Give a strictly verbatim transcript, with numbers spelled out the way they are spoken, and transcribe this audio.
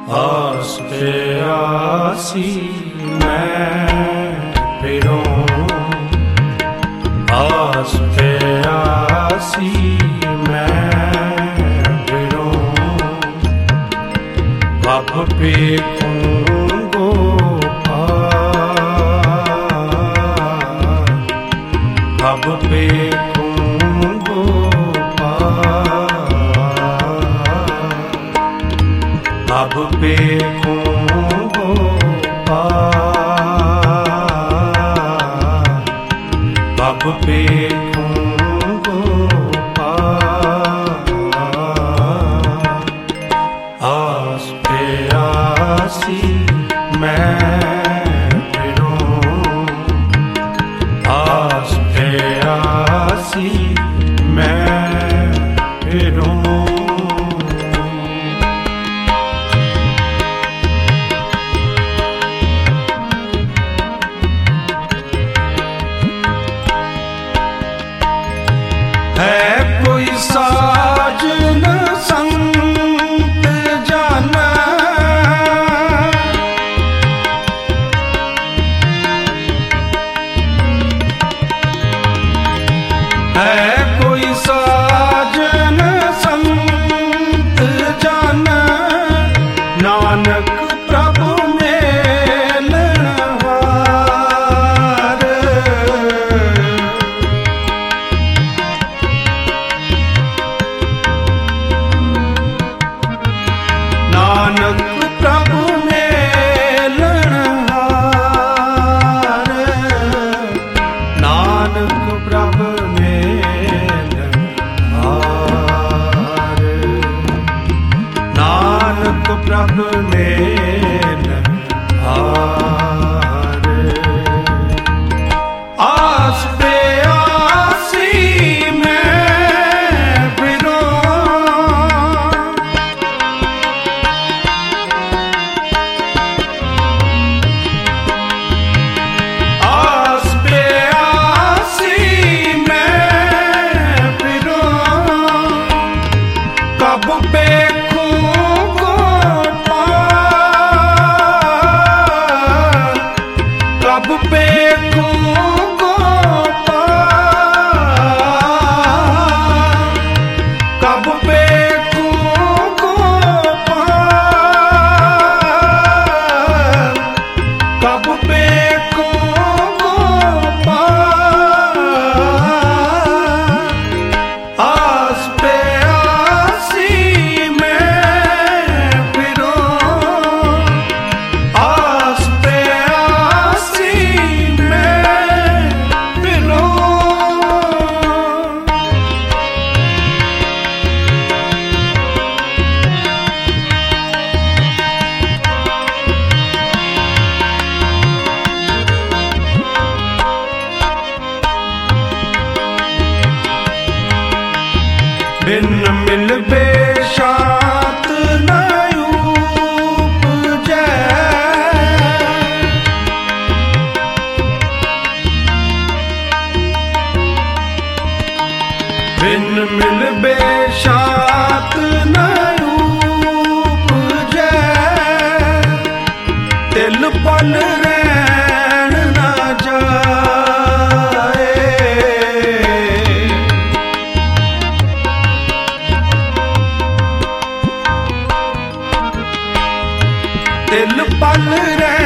आस पे आसी मैं फिरूं, आस पे आसी मैं फिरूं, कब देखूं गोपाल, कब देखूं गोपाल, कब देखूं गोपाल, कब देखूं गोपाल। आस पे आसी मैं फिरूं, आस पे आसी मैं फिरूं। है कोई साजन संत जाना, है कोई साजन संत जाना, नानक प्रभु मेलनहार। नानक प्रभु मेलनहार, नानक प्रभु मेलनहार, नानक प्रभु मेलनहार। आस पे आसी मैं फिरूं, आस पे आसी मैं फिरूं, कब देखूं गोपाल, कब देखूं गोपाल, कब देखूं गोपाल, कब देखूं गोपाल। आस पे आसी मैं फिरूं, आस पे आसी मैं फिरूं। बिन मिल बेशात न उपजै, बिन मिल बेशात न उपजै, तिल पल रैन न जाए। तिल पल